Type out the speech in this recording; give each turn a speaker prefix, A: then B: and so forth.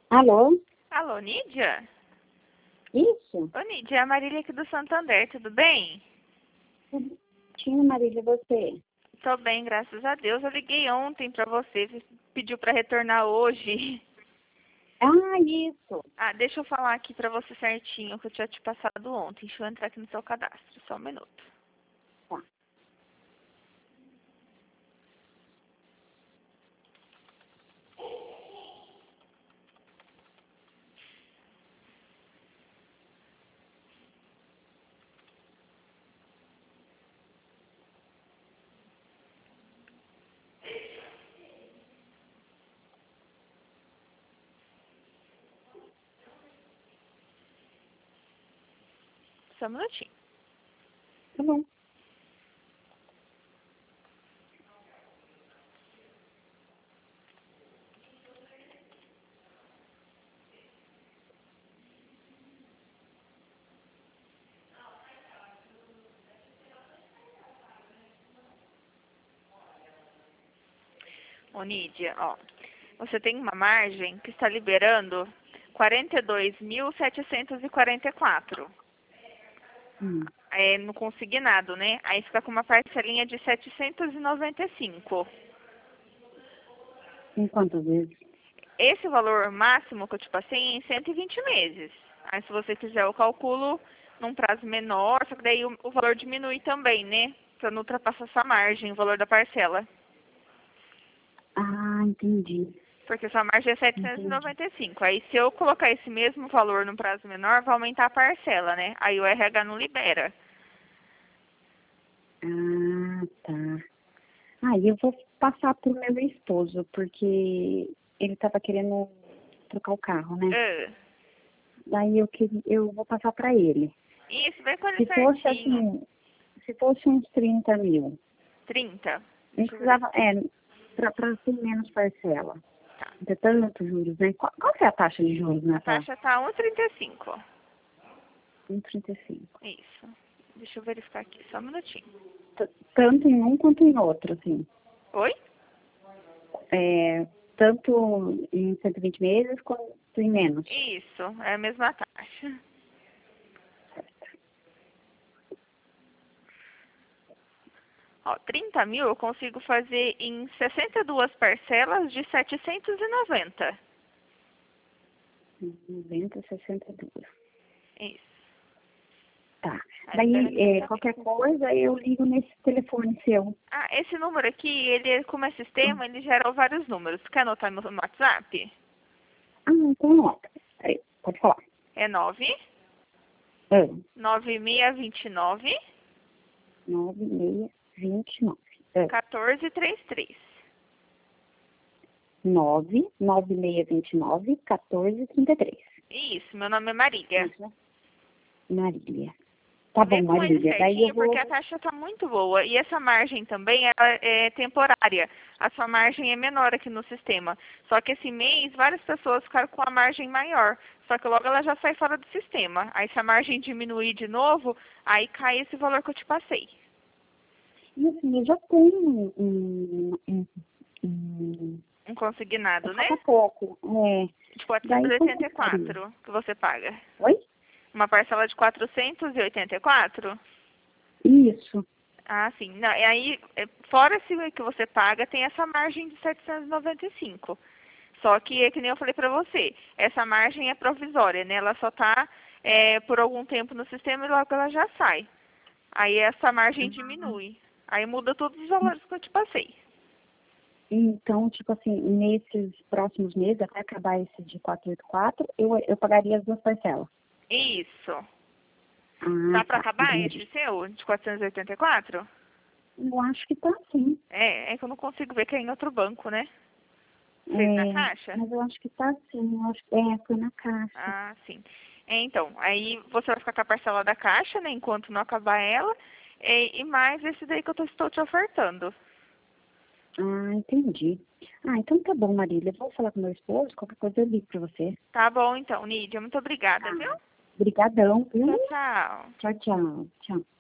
A: Alô?
B: Alô, Nídia?
A: Isso?
B: Ô, Nídia, é a Marília aqui do Santander, tudo bem?
A: Tinha, Marília, você?
B: Tô bem, graças a Deus. Eu liguei ontem pra você pediu pra retornar hoje.
A: Ah, isso.
B: Ah, deixa eu falar aqui pra você certinho o que eu tinha te passado ontem. Deixa eu entrar aqui no seu cadastro, só um minuto.
A: Tá.
B: Só um minutinho.
A: Tá bom.
B: Ô, Nídia, ó. Você tem uma margem que está liberando 42.744. É no consignado, né? Aí fica com uma parcelinha de 795.
A: Em quantas vezes?
B: Esse valor máximo que eu te passei é em 120 meses. Aí se você fizer o cálculo num prazo menor, só que daí o valor diminui também, né? Pra não ultrapassar essa margem, o valor da parcela.
A: Ah, entendi.
B: Porque sua margem é
A: Entendi.
B: 795. Aí se eu colocar esse mesmo valor num prazo menor, vai aumentar a parcela, né? Aí o RH não libera.
A: Ah, tá. Ah, e eu vou passar pro meu esposo, porque ele tava querendo trocar o carro, né?
B: Ah,
A: Daí eu vou passar pra ele.
B: isso, vem com ele
A: Se fosse
B: certinho.
A: assim, se fosse uns 30 mil,
B: 30.
A: não
B: Deixa eu ver.
A: precisava, pra ter menos parcela.
B: Tá.
A: Não ter tantos juros, né? Qual que é a taxa de juros
B: A
A: nessa
B: taxa tá 1,35.
A: 1,35?
B: Isso. Deixa eu verificar aqui, só um minutinho.
A: Tanto em um quanto em outro, assim.
B: Oi?
A: Tanto em 120 meses quanto em menos.
B: Isso, é a mesma taxa. Ó, 30 mil eu consigo fazer em 62 parcelas de 790.
A: 90, 62.
B: Isso.
A: Tá.
B: Aí libera
A: Daí,
B: 30 mil.
A: qualquer coisa, eu ligo nesse telefone seu.
B: Ah, esse número aqui, ele, como é sistema, ele gera vários números. Quer anotar meu no WhatsApp?
A: Ah, então nota. Peraí, pode falar.
B: É 9
A: É,
B: 9629
A: 9629. É,
B: 1433.
A: 99629 1433.
B: Isso, meu nome é Marília.
A: Isso, né? Marília. Tá
B: Vê
A: bom,
B: com ele
A: Marília. Daí eu
B: certinho, porque
A: vou.
B: a taxa está muito boa. E essa margem também ela é temporária. A sua margem é menor aqui no sistema. Só que esse mês, várias pessoas ficaram com a margem maior. Só que logo ela já sai fora do sistema. Aí se a margem diminuir de novo, aí cai esse valor que eu te passei.
A: E assim, eu já tenho
B: Um consignado, né?
A: falta pouco.
B: De
A: Daí quanto que ficaria?
B: 484 que você paga.
A: Oi?
B: Uma parcela de 484?
A: Isso.
B: Ah, sim. Não, e aí, fora esse que você paga, tem essa margem de 795. Só que, é que nem eu falei pra você, essa margem é provisória, né? Ela só tá por algum tempo no sistema e logo ela já sai. Aí essa margem diminui. Aí muda todos os valores que eu te passei.
A: Então, tipo assim, nesses próximos meses, até acabar esse de 484, eu pagaria as duas parcelas.
B: Isso.
A: Ah,
B: Tá pra
A: tá.
B: acabar esse
A: Entendi.
B: seu, de 484?
A: Eu acho que tá sim.
B: É que eu não consigo ver que é em outro banco, né? Fez na caixa?
A: Mas eu acho que tá sim. Eu acho que foi na caixa.
B: Ah, sim. Então, aí você vai ficar com a parcela da caixa, né, enquanto não acabar ela, e mais esse daí que eu estou te ofertando.
A: Ah, entendi. Ah, então tá bom, Marília. Eu vou falar com meu esposo, qualquer coisa eu ligo pra você.
B: Tá bom, então, Nídia. Muito obrigada, viu?
A: Obrigadão, viu?
B: Tchau, tchau.
A: Tchau, tchau. Tchau.